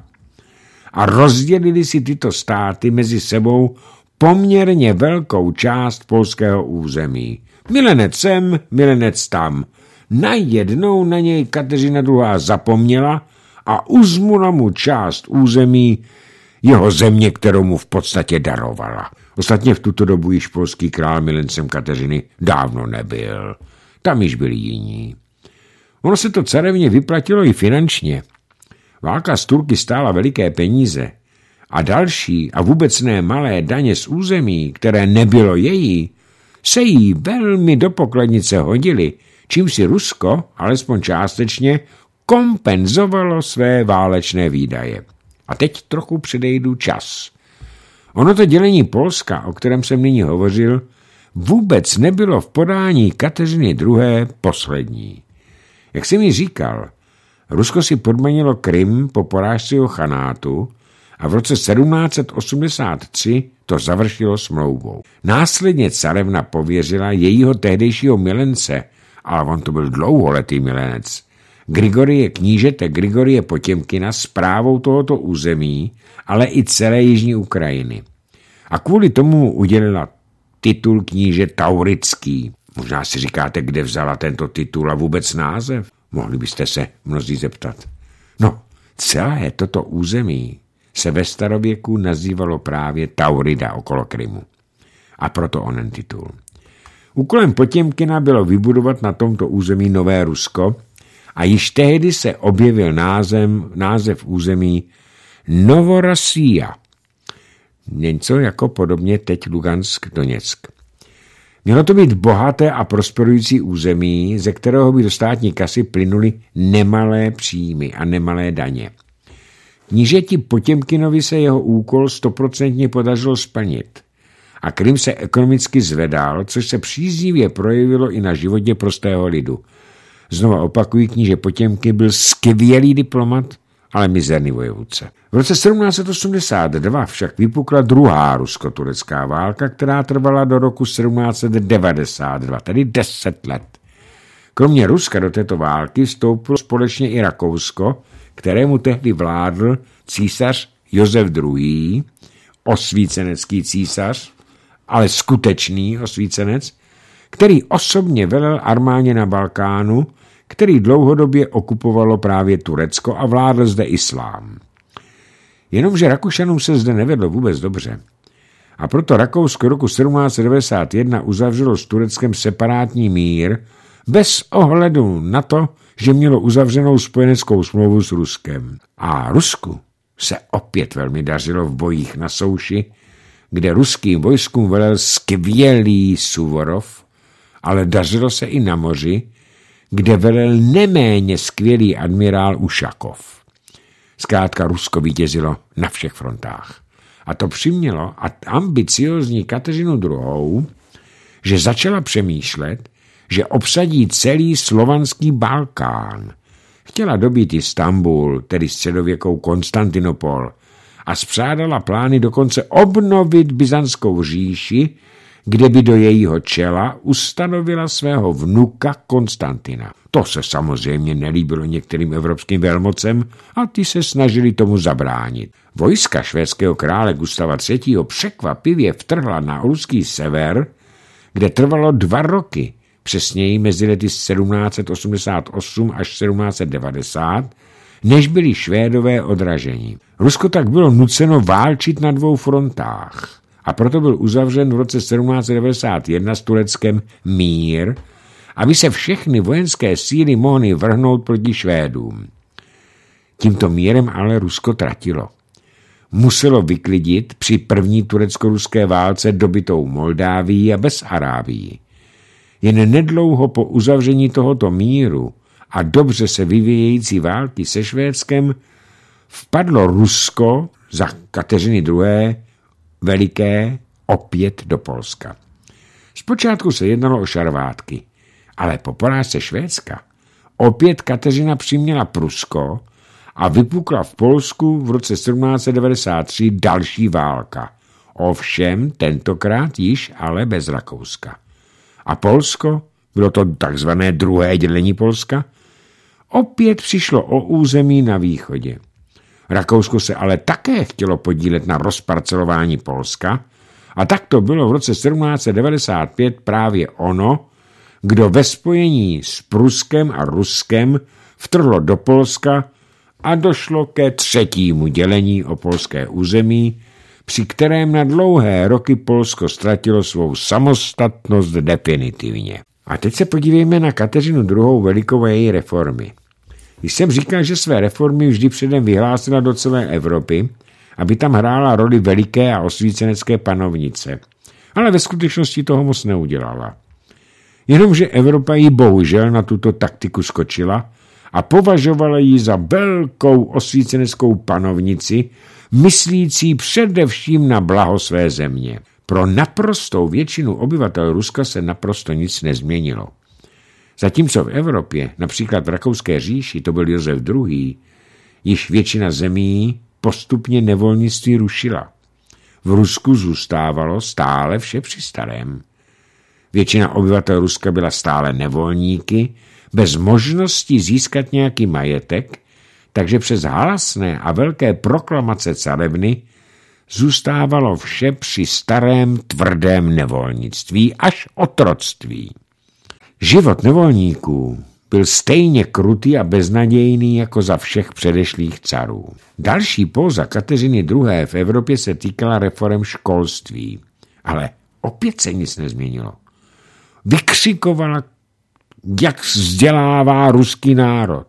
a rozdělili si tyto státy mezi sebou poměrně velkou část polského území. Milenec sem, milenec tam. Najednou na něj Kateřina druhá. zapomněla a uzmula mu část území jeho země, kterou mu v podstatě darovala. Ostatně v tuto dobu již polský král milencem Kateřiny dávno nebyl. Tam již byli jiní. Ono se to carevně vyplatilo i finančně. Válka s Turky stála veliké peníze a další a vůbec ne malé daně z území, které nebylo její, se jí velmi do pokladnice hodily, čím si Rusko, alespoň částečně, kompenzovalo své válečné výdaje. A teď trochu předejdu čas. Ono to dělení Polska, o kterém jsem nyní hovořil, vůbec nebylo v podání Kateřiny druhé. poslední. Jak jsem mi říkal, Rusko si podmanilo Krym po porážce jeho chanátu a v roce sedmnáct set osmdesát tři to završilo smlouvou. Následně carevna pověřila jejího tehdejšího milence, ale on to byl dlouholetý milenec, Grigorie knížete Grigorie Potěmkina správou tohoto území, ale i celé jižní Ukrajiny. A kvůli tomu mu udělila titul kníže Taurický. Možná si říkáte, kde vzala tento titul a vůbec název? Mohli byste se mnozí zeptat. No, celé toto území se ve starověku nazývalo právě Taurida okolo Krymu. A proto onen titul. Úkolem Potěmkina bylo vybudovat na tomto území nové Rusko a již tehdy se objevil název, název území Novorosija. Něco jako podobně teď Lugansk, Doněck. Mělo to být bohaté a prosperující území, ze kterého by do státní kasy plynuly nemalé příjmy a nemalé daně. Knížeti Potěmkinovi se jeho úkol stoprocentně podařilo splnit a Krym se ekonomicky zvedal, což se příznivě projevilo i na životě prostého lidu. Znova opakují, kníže Potěmkin byl skvělý diplomat, ale mizerný vojevůdce. V roce sedmnáct set osmdesát dva však vypukla druhá rusko-turecká válka, která trvala do roku sedmnáct set devadesát dva, tedy deset let. Kromě Ruska do této války vstoupilo společně i Rakousko, kterému tehdy vládl císař Josef druhý., osvícenecký císař, ale skutečný osvícenec, který osobně velel armádě na Balkánu, který dlouhodobě okupovalo právě Turecko a vládl zde islám. Jenomže Rakušanům se zde nevedlo vůbec dobře. A proto Rakousko roku sedmnáct set devadesát jedna uzavřelo s Tureckem separátní mír bez ohledu na to, že mělo uzavřenou spojeneckou smlouvu s Ruskem. A Rusku se opět velmi dařilo v bojích na souši, kde ruským vojskům velel skvělý Suvorov, ale dařilo se i na moři, kde velel neméně skvělý admirál Ušakov. Zkrátka Rusko vítězilo na všech frontách. A to přimělo ambiciózní Kateřinu druhou., že začala přemýšlet, že obsadí celý slovanský Balkán. Chtěla dobít Istanbul, tedy středověkou Konstantinopol, a spřádala plány dokonce obnovit byzantskou říši, kde by do jejího čela ustanovila svého vnuka Konstantina. To se samozřejmě nelíbilo některým evropským velmocem a ty se snažili tomu zabránit. Vojska švédského krále Gustava třetího. překvapivě vtrhla na ruský sever, kde trvalo dva roky, přesněji mezi lety sedmnáct set osmdesát osm až sedmnáct set devadesát, než byli Švédové odraženi. Rusko tak bylo nuceno válčit na dvou frontách a proto byl uzavřen v roce sedmnáct set devadesát jedna s Tureckem mír, aby se všechny vojenské síly mohly vrhnout proti Švédům. Tímto mírem ale Rusko tratilo. Muselo vyklidit při první turecko-ruské válce dobytou Moldávii a Besarábii. Jen nedlouho po uzavření tohoto míru a dobře se vyvíjející války se Švédskem vpadlo Rusko za Kateřiny druhé. Veliké opět do Polska. Zpočátku se jednalo o šarvátky, ale po porážce Švédska opět Kateřina přiměla Prusko a vypukla v Polsku v roce sedmnáct set devadesát tři další válka. Ovšem tentokrát již ale bez Rakouska. A Polsko, bylo to takzvané druhé dělení Polska, opět přišlo o území na východě. Rakousko se ale také chtělo podílet na rozparcelování Polska a tak to bylo v roce sedmnáct set devadesát pět právě ono, kdo ve spojení s Pruskem a Ruskem vtrhlo do Polska a došlo ke třetímu dělení o polské území, při kterém na dlouhé roky Polsko ztratilo svou samostatnost definitivně. A teď se podívejme na Kateřinu druhou. Velikou a její reformy. Když jsem říkal, že své reformy vždy předem vyhlásila do celé Evropy, aby tam hrála roli veliké a osvícenecké panovnice. Ale ve skutečnosti toho moc neudělala. Jenomže Evropa jí bohužel na tuto taktiku skočila a považovala ji za velkou osvíceneckou panovnici, myslící především na blaho své země. Pro naprostou většinu obyvatel Ruska se naprosto nic nezměnilo. Zatímco v Evropě, například v Rakouské říši, to byl Josef druhý., již většina zemí postupně nevolnictví rušila. V Rusku zůstávalo stále vše při starém. Většina obyvatel Ruska byla stále nevolníky, bez možnosti získat nějaký majetek, takže přes halasné a velké proklamace carevny zůstávalo vše při starém tvrdém nevolnictví až otroctví. Život nevolníků byl stejně krutý a beznadějný jako za všech předešlých carů. Další póza Kateřiny druhé. v Evropě se týkala reforem školství, ale opět se nic nezměnilo. Vykřikovala, jak vzdělává ruský národ,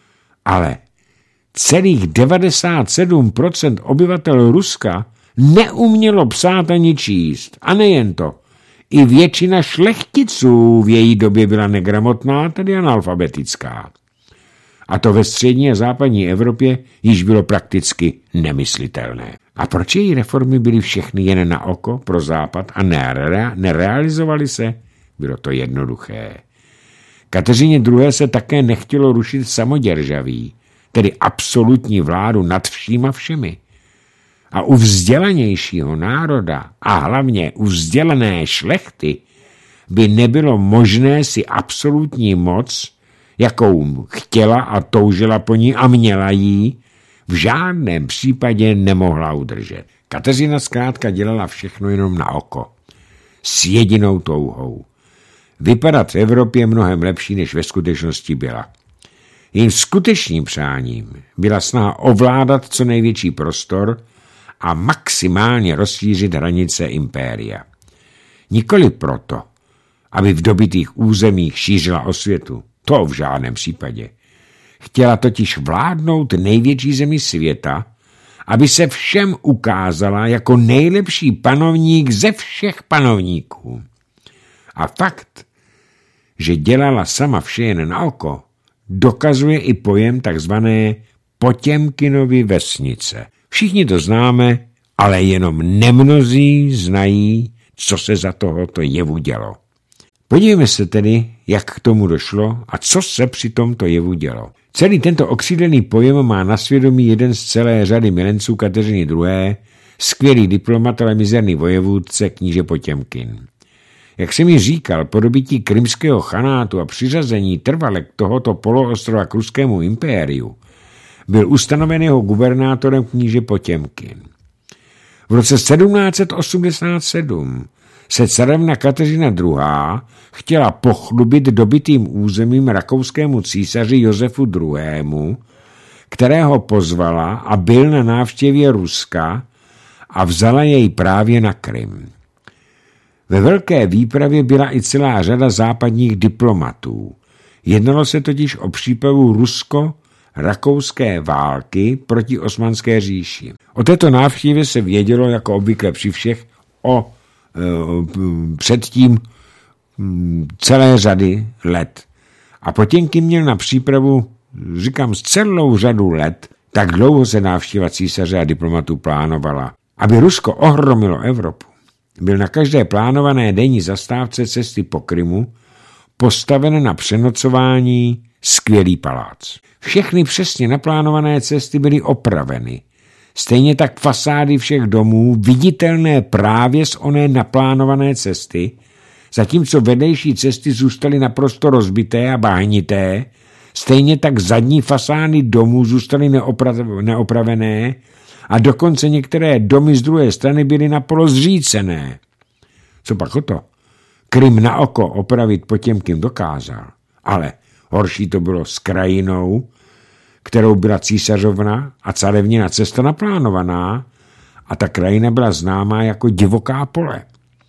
ale celých devadesát sedm procent obyvatel Ruska neumělo psát ani číst. A nejen to, i většina šlechticů v její době byla negramotná, tedy analfabetická. A to ve střední a západní Evropě již bylo prakticky nemyslitelné. A proč její reformy byly všechny jen na oko pro západ a nere- nerealizovaly se? Bylo to jednoduché. Kateřině druhé. se také nechtělo rušit samoděržaví, tedy absolutní vládu nad vším a všemi. A u vzdělanějšího národa a hlavně u vzdělané šlechty by nebylo možné si absolutní moc, jakou chtěla a toužila po ní a měla jí, v žádném případě nemohla udržet. Kateřina zkrátka dělala všechno jenom na oko. S jedinou touhou. Vypadat v Evropě mnohem lepší, než ve skutečnosti byla. Jejím skutečným přáním byla snaha ovládat co největší prostor a maximálně rozšířit hranice impéria. Nikoli proto, aby v dobytých územích šířila osvětu. To v žádném případě. Chtěla totiž vládnout největší zemi světa, aby se všem ukázala jako nejlepší panovník ze všech panovníků. A fakt, že dělala sama vše jen na oko, dokazuje i pojem takzvané Potěmkinovy vesnice. Všichni to známe, ale jenom nemnozí znají, co se za tohoto jevu dělo. Podívejme se tedy, jak k tomu došlo a co se při tomto jevu dělo. Celý tento okřídlený pojem má na svědomí jeden z celé řady milenců Kateřiny druhé., skvělý diplomat, ale mizerný vojevůdce kníže Potěmkin. Jak jsem ji říkal, po dobytí krymského chanátu a přiřazení trvalek tohoto poloostrova k ruskému impériu byl ustanoven jeho gubernátorem kníže Potěmkin. V roce sedmnáct set osmdesát sedm se carevna Kateřina druhá. chtěla pochlubit dobytým územím rakouskému císaři Josefu druhému., kterého pozvala a byl na návštěvě Ruska a vzala jej právě na Krym. Ve velké výpravě byla i celá řada západních diplomatů. Jednalo se totiž o přípravu rusko-rakouské války proti Osmanské říši. O této návštěvě se vědělo, jako obvykle při všech, o e, předtím celé řady let. A Potěmkin měl na přípravu, říkám, z celou řadu let, tak dlouho se návštěva císaře a diplomatů plánovala. Aby Rusko ohromilo Evropu, byl na každé plánované denní zastávce cesty po Krymu postaven na přenocování skvělý palác. Všechny přesně naplánované cesty byly opraveny. Stejně tak fasády všech domů, viditelné právě z oné naplánované cesty, zatímco vedlejší cesty zůstaly naprosto rozbité a bahnité, stejně tak zadní fasády domů zůstaly neopra- neopravené a dokonce některé domy z druhé strany byly napolo zřícené. Co pak o to? Krym na oko opravit Potěmkin dokázal, ale horší to bylo s krajinou, kterou byla císařovna a carevnina cesta naplánovaná, a ta krajina byla známá jako divoká pole.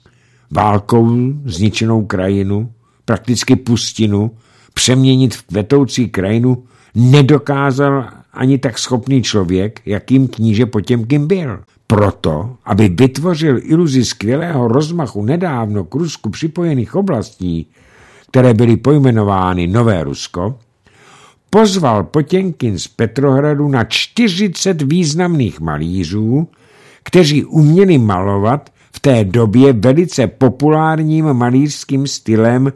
Válkou zničenou krajinu, prakticky pustinu, přeměnit v kvetoucí krajinu nedokázal ani tak schopný člověk, jakým kníže Potěmkin byl. Proto, aby vytvořil iluzi skvělého rozmachu nedávno k Rusku připojených oblastí, které byly pojmenovány Nové Rusko, pozval Potěmkin z Petrohradu na čtyřicet významných malířů, kteří uměli malovat v té době velice populárním malířským stylem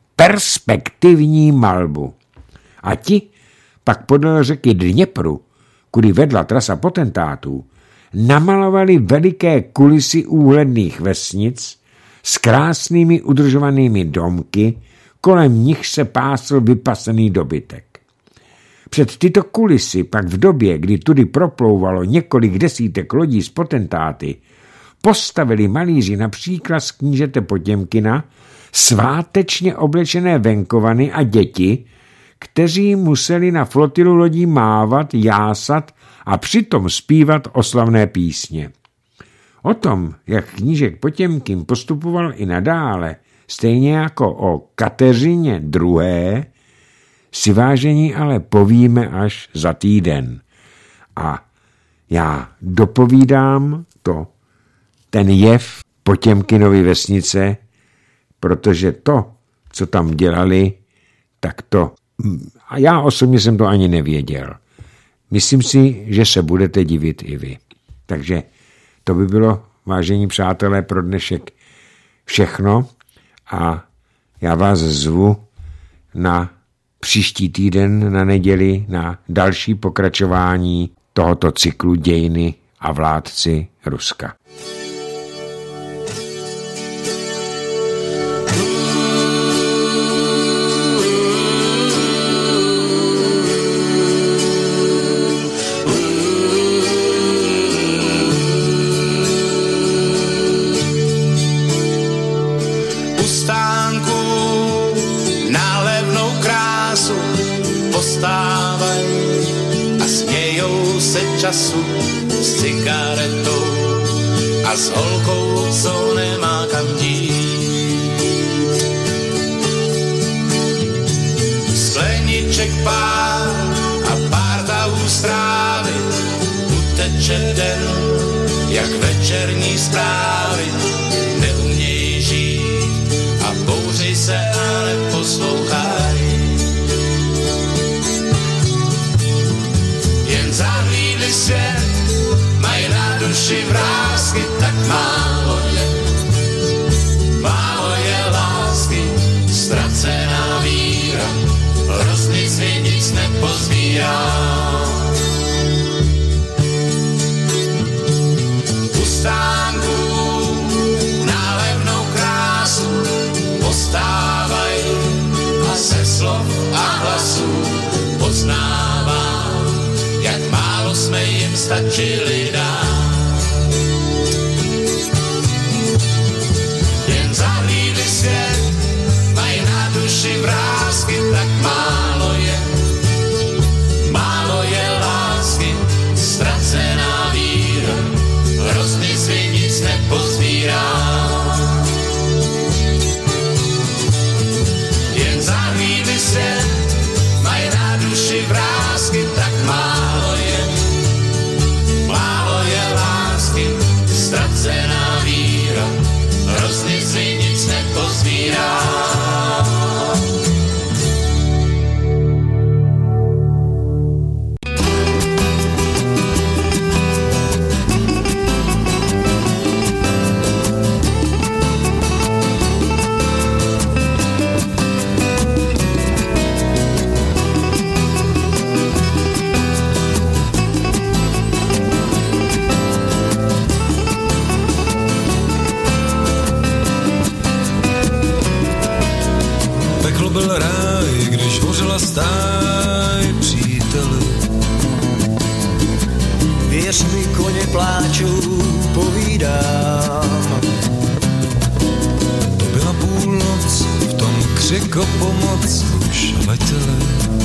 perspektivní malbu. A ti pak podél řeky Dněpru, kudy vedla trasa potentátů, namalovali veliké kulisy úhledných vesnic s krásnými udržovanými domky, kolem nich se pásl vypasený dobytek. Před tyto kulisy pak v době, kdy tudy proplouvalo několik desítek lodí z potentáty, postavili malíři například z knížete Potěmkina svátečně oblečené venkovany a děti, kteří museli na flotilu lodí mávat, jásat a přitom zpívat oslavné písně. O tom, jak knížek Potěmkin postupoval i nadále, stejně jako o Kateřině druhé., si vážení ale povíme až za týden. A já dopovídám to, ten jev Potěmkinovy vesnice, protože to, co tam dělali, tak to, a já osobně jsem to ani nevěděl. Myslím si, že se budete divit i vy. Takže to by bylo, vážení přátelé, pro dnešek všechno a já vás zvu na příští týden na neděli na další pokračování tohoto cyklu Dějiny a vládci Ruska.
Času s cigaretou a s holkou, co nemá kam dít. Skleniček pár a pár strávy, uteče den, jak večerní zprávy. Neumějí žít a bouří se a neposlouchají. Jen zahlídli svět, mají na duši vrásky, tak málo je, málo je lásky, ztracená víra, rozlic nic nepozbírá. U stánků nálevnou krásu postávají a se slov a hlasů poznává, jak málo jsme jim stačili dát.
byla stáj příteli.
Věř mi, koně pláčou, povídám.
To byla půlnoc, v tom křik o pomoc už letěli.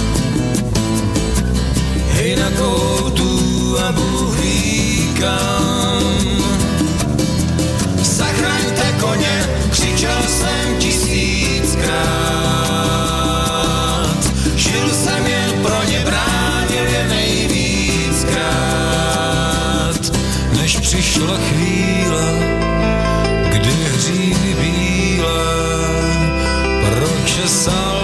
Hej na koutu a Bůh ví kam. Zachraňte koně, křičel jsem tisíckrát. Žil jsem jen pro ně, bránil je nejvíckrát. Než přišla chvíle, kdy hříby bílé pročesal